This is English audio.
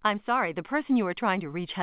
I'm sorry, the person you are trying to reach has